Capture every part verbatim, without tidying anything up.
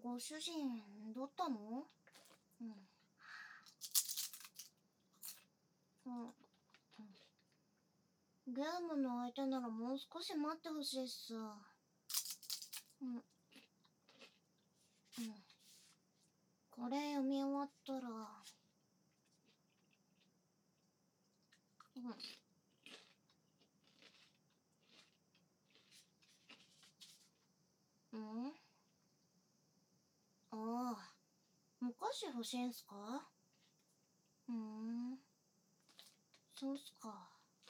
ご主人、どったの？うん。うん。ゲームの相手ならもう少し待ってほしいっす。うん。うん。これ読み終わったら。うん。うん？ああ、お菓子欲しいんすか？ふーん。そうっすか。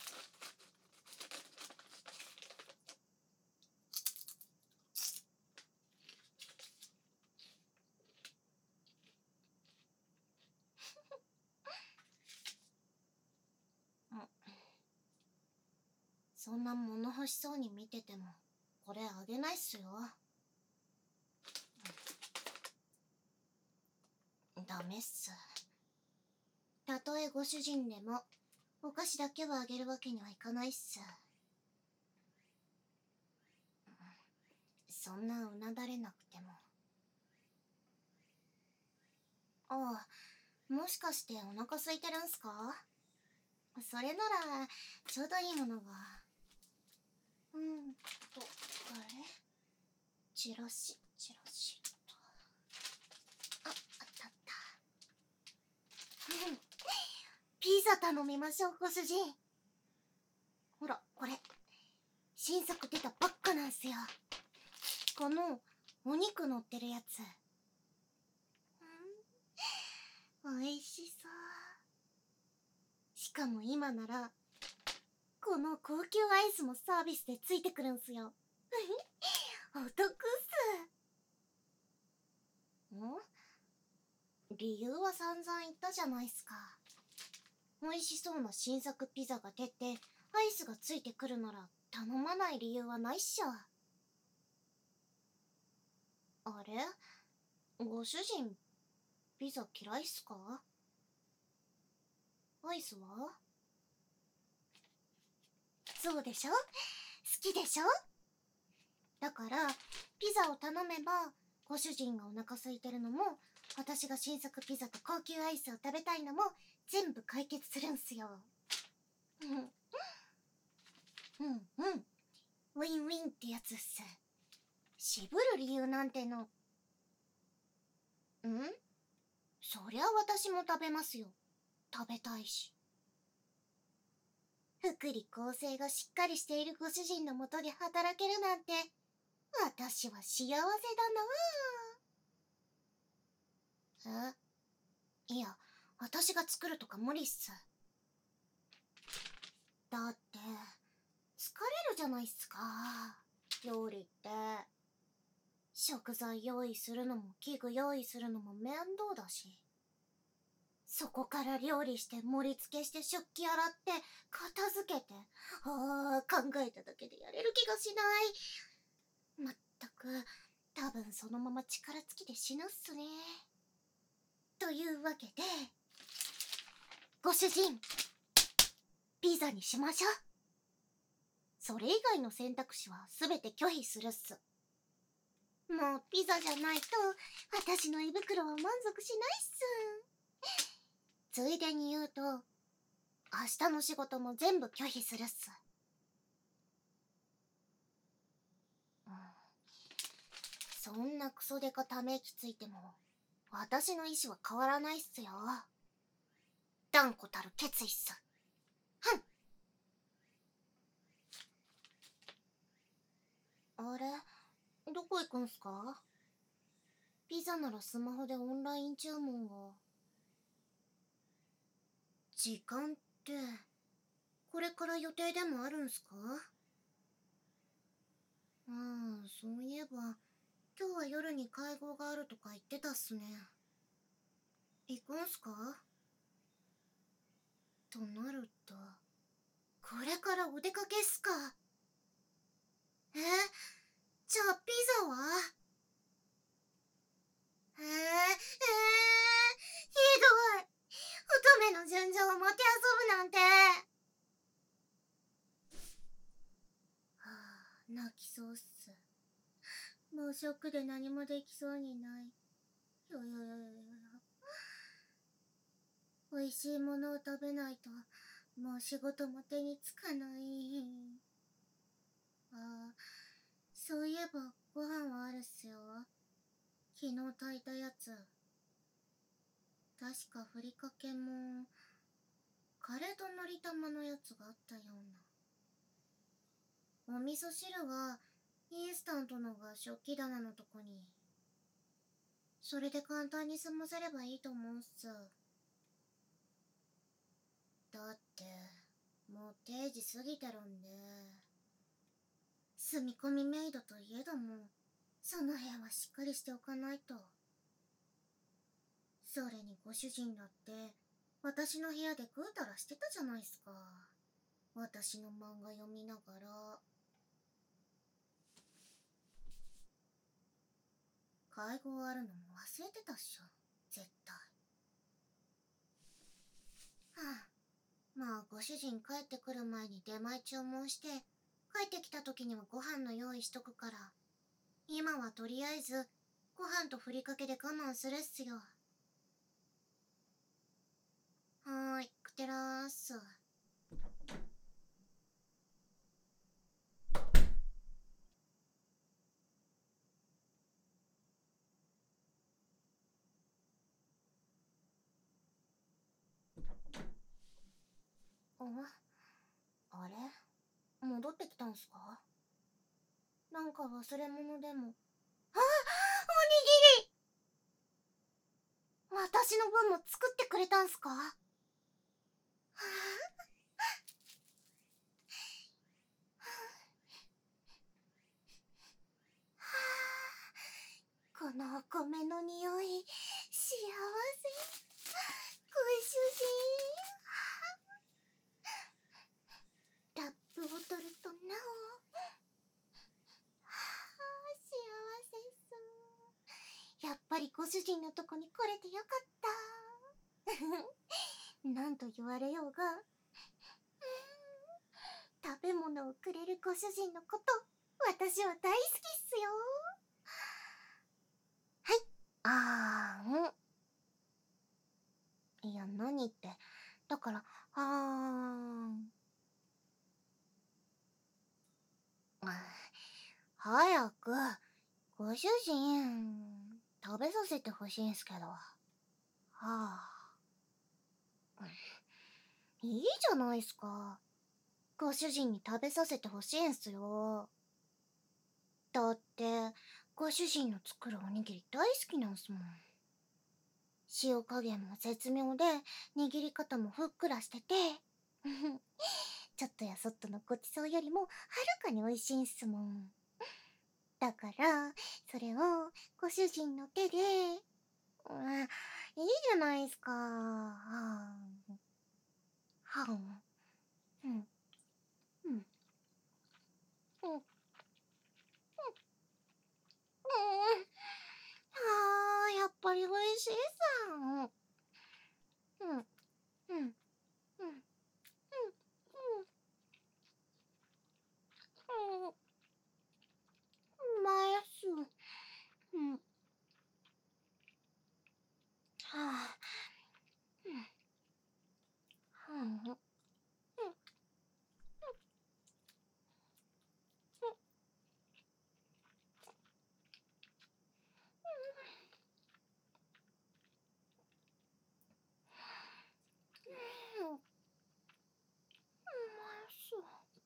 うん。そんな物欲しそうに見てても、これあげないっすよ。ダメっす。たとえご主人でも、お菓子だけはあげるわけにはいかないっす。そんなうなだれなくても。ああ、もしかしてお腹空いてるんすか？それなら、ちょうどいいものが。うんと、あれ？チラシ、チラシと。あ、あったあった。うん。ピザ頼みましょう、ご主人。ほら、これ。新作出たばっかなんすよ。この、お肉乗ってるやつ。うん、美味しそう。しかも今なら、この高級アイスもサービスでついてくるんすよ。お得っす。ん？理由は散々言ったじゃないっすか。美味しそうな新作ピザが出て、アイスがついてくるなら頼まない理由はないっしょ。あれ？ご主人、ピザ嫌いっすか？アイスは？そうでしょ？好きでしょ？だから、ピザを頼めば、ご主人がお腹空いてるのも、私が新作ピザと高級アイスを食べたいのも、全部解決するんすよ。うん。うんうん。ウィンウィンってやつっす。渋る理由なんての。ん？そりゃ私も食べますよ。食べたいし。福利厚生がしっかりしているご主人のもとで働けるなんて、私は幸せだなぁ。え？いや、私が作るとか無理っす。だって、疲れるじゃないっすか。料理って。食材用意するのも器具用意するのも面倒だし。そこから料理して盛り付けして食器洗って片付けて。ああ、考えただけでやれる気がしない。まったく、多分そのまま力尽きて死ぬっすね。というわけで、ご主人、ピザにしましょう。それ以外の選択肢は全て拒否するっす。もうピザじゃないと、私の胃袋は満足しないっす。ついでに言うと、明日の仕事も全部拒否するっす。うん、そんなクソデカため息ついても、私の意志は変わらないっすよ。断固たる決意っす。ふん。あれ？どこ行くんすか？ピザならスマホでオンライン注文が。時間って、これから予定でもあるんすか？ああ、そういえば、今日は夜に会合があるとか言ってたっすね。行くんすか？となると、これからお出かけっすか？え？じゃあピザは？えー、えー、ひどい。乙女の純情をもてあそぶなんて。はあ、泣きそうっす。 もうショックで何もできそうにない。よよよよよ。美味しいものを食べないと、もう仕事も手につかない。ああ、そういえばご飯はあるっすよ。昨日炊いたやつ。確かふりかけも、カレーとのり玉のやつがあったような。お味噌汁は、インスタントのが食器棚のとこに。それで簡単に済ませればいいと思うっす。だって、もう定時過ぎてるんで。住み込みメイドといえども、その部屋はしっかりしておかないと。それにご主人だって、私の部屋でぐうたらしてたじゃないっすか。私の漫画読みながら。介護あるのも忘れてたっしょ、絶対。はあ、まあご主人帰ってくる前に出前注文して、帰ってきた時にはご飯の用意しとくから、今はとりあえずご飯とふりかけで我慢するっすよ。はーい、くてらーっす。あれ、戻ってきたんすか？なんか忘れ物でも。あ、おにぎり！私の分も作ってくれたんすか？はあ、このお米の匂い、幸せ。ご主人。ラップを取るとなお。はあ、幸せそう。やっぱりご主人のとこに来れてよかった。なんと言われようが、食べ物をくれるご主人のこと、私は大好きっすよ。はい、あーん。いや、何って。だから、あーん。早く、ご主人、食べさせてほしいんすけど。はあ。いいじゃないっすか。ご主人に食べさせてほしいんすよ。だって、ご主人の作るおにぎり大好きなんすもん。塩加減も絶妙で、握り方もふっくらしてて、ちょっとやそっとのごちそうよりもはるかに美味しいんすもん。だから、それをご主人の手で、うん、いいじゃないすか。はあ、はあ、うん、うん、うん、うん、あー、やっぱり美味しいさ。うん、うん、うん、うん、うん、うん、うまいっす。うん、はあ、うん、はあ、うん、うん、うまいっす。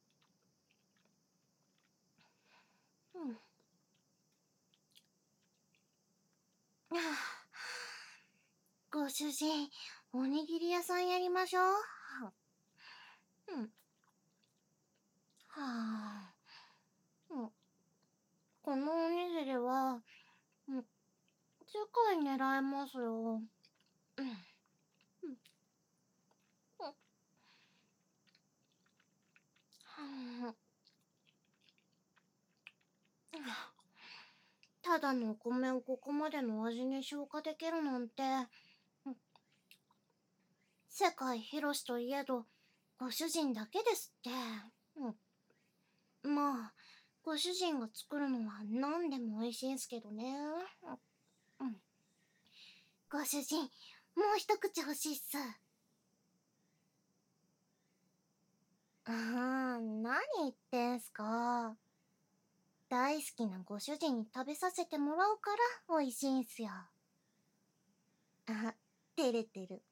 うん。はあ、ご主人、おにぎり屋さんやりましょう。うん。はあ。うん。このおにぎりは、うん、世界狙えますよ。うん。うん。うん。はあ。ただのお米をここまでの味に消化できるなんて、うん、世界広しといえど、ご主人だけですって。うん。まあ、 ご主人が作るのは何でも美味しいんすけどね。うん。ご主人、もう一口欲しいっす。あー、何言ってんすか。大好きなご主人に食べさせてもらうから美味しいんすよ。あ、照れてる。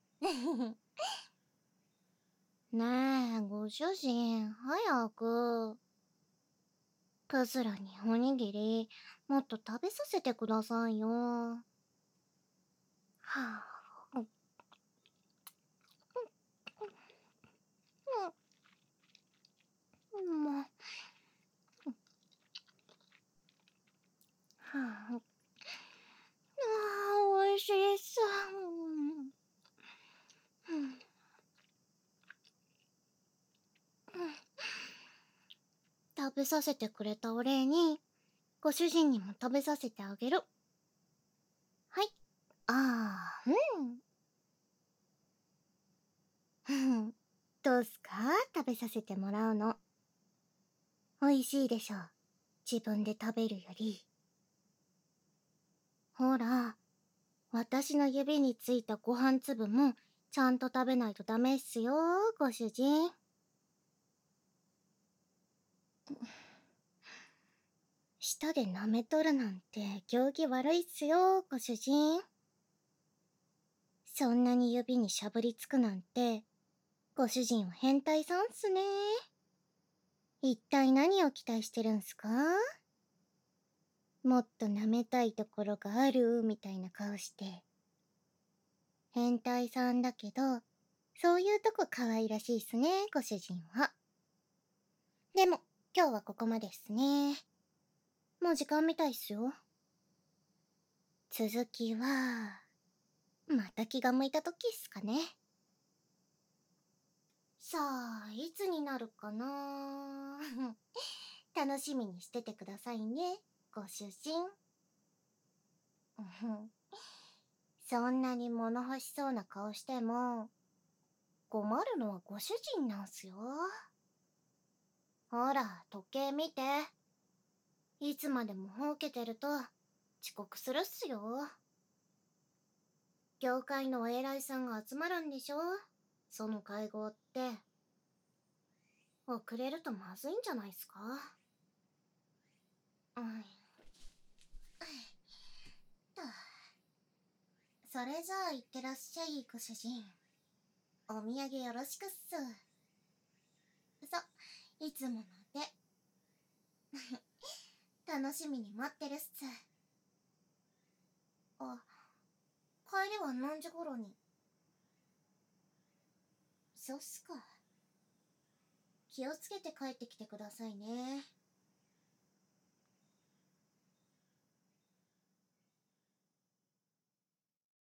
ねえ、ご主人、早く。クズラにおにぎり、もっと食べさせてくださいよ。はあ、う、う、う、もう、はあ、あー、おいしいっす。うん、うん、食べさせてくれたお礼に、ご主人にも食べさせてあげる。はい。ああ、うん。どうすか？食べさせてもらうの。美味しいでしょ。自分で食べるより。ほら、私の指についたご飯粒もちゃんと食べないとダメっすよ、ご主人。舌で舐めとるなんて行儀悪いっすよ、ご主人。そんなに指にしゃぶりつくなんて、ご主人は変態さんっすね。一体何を期待してるんすか？もっと舐めたいところがあるみたいな顔して。変態さんだけど、そういうとこ可愛らしいっすね、ご主人は。でも、今日はここまでっすね。もう時間みたいっすよ。続きは、また気が向いた時っすかね。さあ、いつになるかな。楽しみにしててくださいね、ご主人。そんなに物欲しそうな顔しても、困るのはご主人なんすよ。ほら、時計見て。いつまでもほうけてると遅刻するっすよ。業界のお偉いさんが集まるんでしょ？その会合って。遅れるとまずいんじゃないっすか？うん。と。それじゃあ、いってらっしゃい、ご主人。お土産よろしくっす。そ、いつもので。楽しみに待ってるっす。あ、帰りは何時頃に？そうっすか。気をつけて帰ってきてくださいね。